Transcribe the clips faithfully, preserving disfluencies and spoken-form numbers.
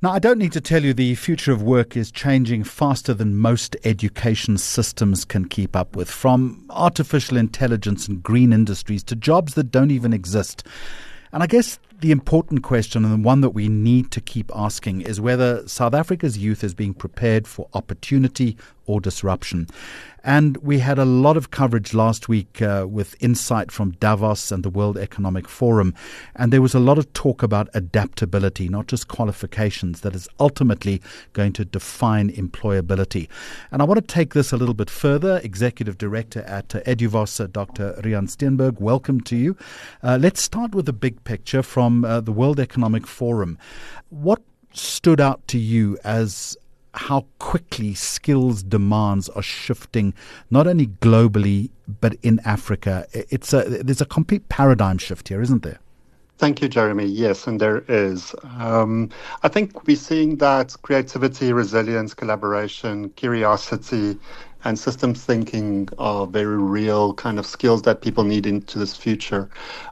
Now, I don't need to tell you the future of work is changing faster than most education systems can keep up with, from artificial intelligence and green industries to jobs that don't even exist. And I guess the important question, and the one that we need to keep asking, is whether South Africa's youth is being prepared for opportunity or disruption. And we had a lot of coverage last week uh, with insight from Davos and the World Economic Forum. And there was a lot of talk about adaptability, not just qualifications, that is ultimately going to define employability. And I want to take this a little bit further. Executive Director at uh, Eduvos, uh, Doctor Riaan Steenberg, welcome to you. Uh, let's start with the big picture from uh, the World Economic Forum. What stood out to you as how quickly skills demands are shifting, not only globally, but in Africa? It's a, there's a complete paradigm shift here, isn't there? Thank you, Jeremy. Yes, and there is. Um, I think we're seeing that creativity, resilience, collaboration, curiosity, and systems thinking are very real kind of skills that people need into this future.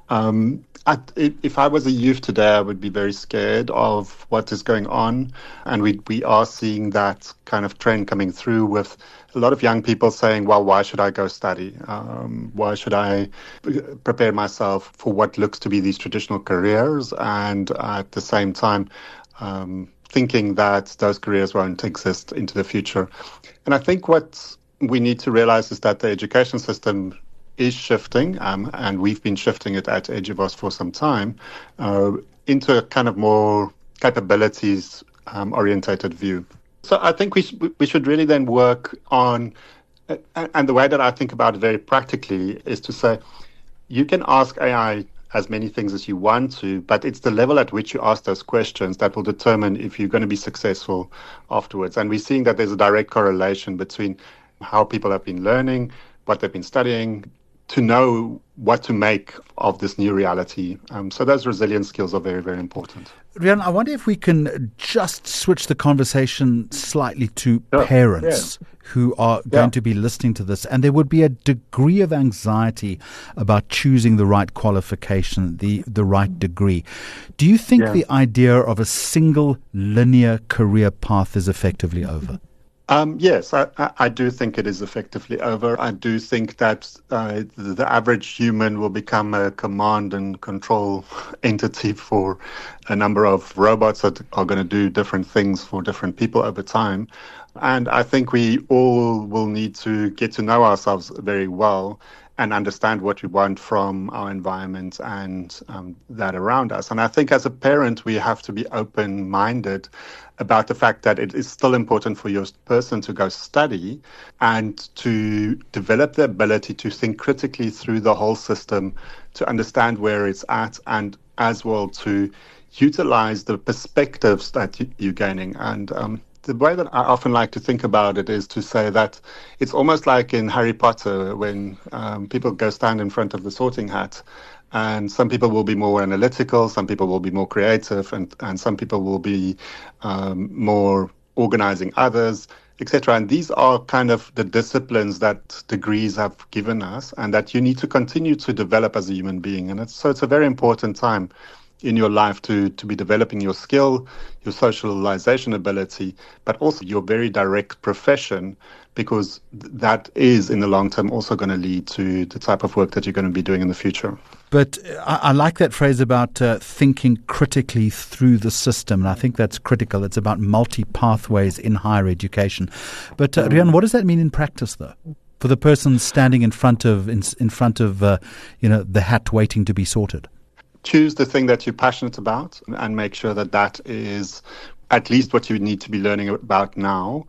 Um, I, if I was a youth today, I would be very scared of what is going on. And we we are seeing that kind of trend coming through with a lot of young people saying, well, why should I go study? Um, why should I prepare myself for what looks to be these traditional careers? And at the same time, um, thinking that those careers won't exist into the future. And I think what we need to realize is that the education system is shifting, um, and we've been shifting it at Eduvos for some time, uh, into a kind of more capabilities um, orientated view. So I think we sh- we should really then work on, uh, and the way that I think about it very practically is to say, you can ask A I as many things as you want to, but it's the level at which you ask those questions that will determine if you're going to be successful afterwards. And we're seeing that there's a direct correlation between how people have been learning, what they've been studying, to know what to make of this new reality. Um, so those resilience skills are very, very important. Riaan, I wonder if we can just switch the conversation slightly to Sure. parents Yeah. who are going Yeah. to be listening to this. And there would be a degree of anxiety about choosing the right qualification, the, the right degree. Do you think Yeah. the idea of a single linear career path is effectively over? Um, yes, I, I I do think it is effectively over. I do think that uh, the, the average human will become a command and control entity for a number of robots that are going to do different things for different people over time. And I think we all will need to get to know ourselves very well and understand what we want from our environment and um, that around us. And I think as a parent, we have to be open-minded about the fact that it is still important for your person to go study and to develop the ability to think critically through the whole system, to understand where it's at, and as well to utilize the perspectives that you, you're gaining. And um, the way that I often like to think about it is to say that it's almost like in Harry Potter when um, people go stand in front of the sorting hat, and some people will be more analytical, some people will be more creative, and, and some people will be um, more organizing others, et cetera. And these are kind of the disciplines that degrees have given us and that you need to continue to develop as a human being. And it's, so it's a very important time in your life to, to be developing your skill, your socialization ability, but also your very direct profession, because th- that is in the long term also going to lead to the type of work that you're going to be doing in the future. But I, I like that phrase about uh, thinking critically through the system, and I think that's critical. It's about multi-pathways in higher education. But uh, Riaan, what does that mean in practice, though, for the person standing in front of in, in front of uh, you know the hat waiting to be sorted? Choose the thing that you're passionate about and make sure that that is at least what you need to be learning about now,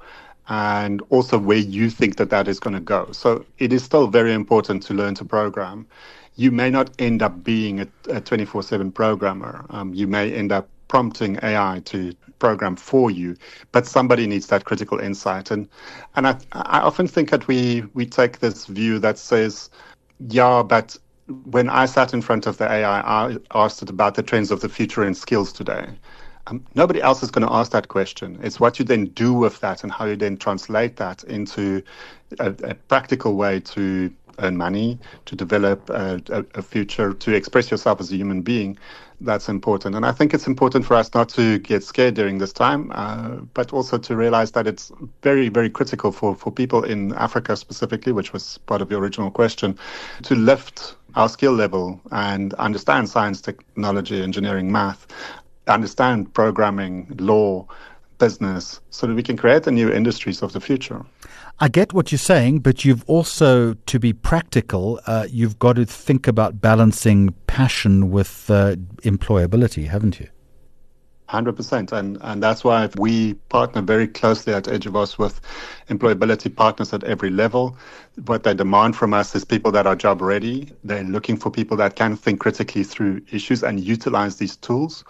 and also where you think that that is going to go. So it is still very important to learn to program. You may not end up being a, a twenty-four seven programmer. Um, you may end up prompting A I to program for you, but somebody needs that critical insight. And and I, I often think that we, we take this view that says, yeah, but when I sat in front of the A I, I asked it about the trends of the future and skills today. Um, nobody else is going to ask that question. It's what you then do with that and how you then translate that into a, a practical way to earn money, to develop a, a, a future, to express yourself as a human being. that's important. And I think it's important for us not to get scared during this time, uh, but also to realize that it's very, very critical for, for people in Africa specifically, which was part of your original question, to lift our skill level and understand science, technology, engineering, math, understand programming, law, business, so that we can create the new industries of the future. I get what you're saying, but you've also, to be practical, uh, you've got to think about balancing passion with uh, employability, haven't you? one hundred percent. And, and that's why we partner very closely at Eduvos with employability partners at every level. What they demand from us is people that are job ready. They're looking for people that can think critically through issues and utilize these tools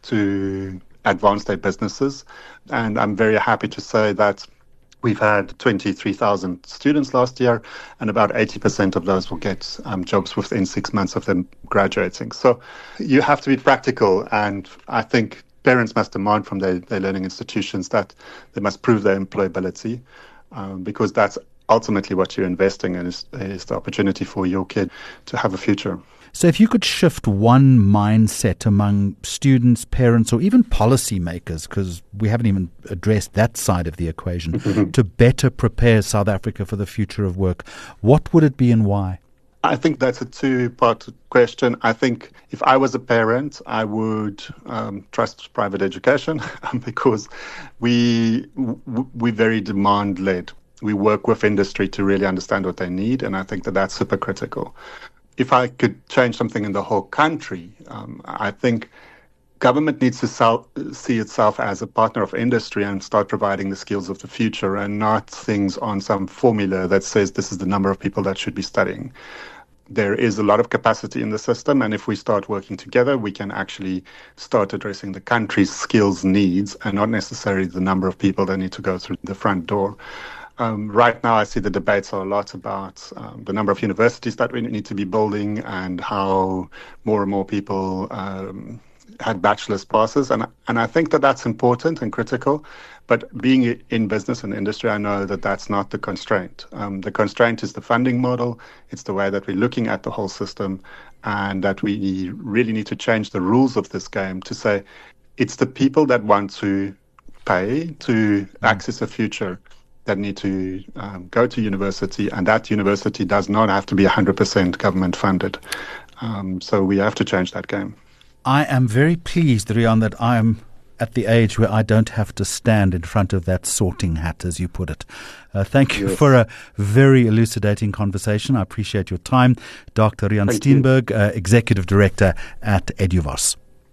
to advance their businesses. And I'm very happy to say that we've had twenty-three thousand students last year, and about eighty percent of those will get um, jobs within six months of them graduating. So you have to be practical, and I think parents must demand from their, their learning institutions that they must prove their employability, um, because that's ultimately what you're investing in, is, is the opportunity for your kid to have a future. So if you could shift one mindset among students, parents, or even policymakers, because we haven't even addressed that side of the equation, mm-hmm. to better prepare South Africa for the future of work, what would it be and why? I think that's a two-part question. I think if I was a parent, I would um, trust private education because we, we're very demand-led. We work with industry to really understand what they need, and I think that that's super critical. If I could change something in the whole country, um, I think government needs to sell, see itself as a partner of industry and start providing the skills of the future, and not things on some formula that says this is the number of people that should be studying. There is a lot of capacity in the system, and if we start working together, we can actually start addressing the country's skills needs and not necessarily the number of people that need to go through the front door. Um, right now, I see the debates are a lot about um, the number of universities that we need to be building and how more and more people um, had bachelor's passes. And, and I think that that's important and critical. But being in business and industry, I know that that's not the constraint. Um, the constraint is the funding model. It's the way that we're looking at the whole system, and that we really need to change the rules of this game to say it's the people that want to pay to access a future that need to um, go to university, and that university does not have to be one hundred percent government funded. Um, so we have to change that game. I am very pleased, Riaan, that I am at the age where I don't have to stand in front of that sorting hat, as you put it. Uh, thank you yes. for a very elucidating conversation. I appreciate your time. Doctor Riaan Steenberg, uh, Executive Director at Eduvos.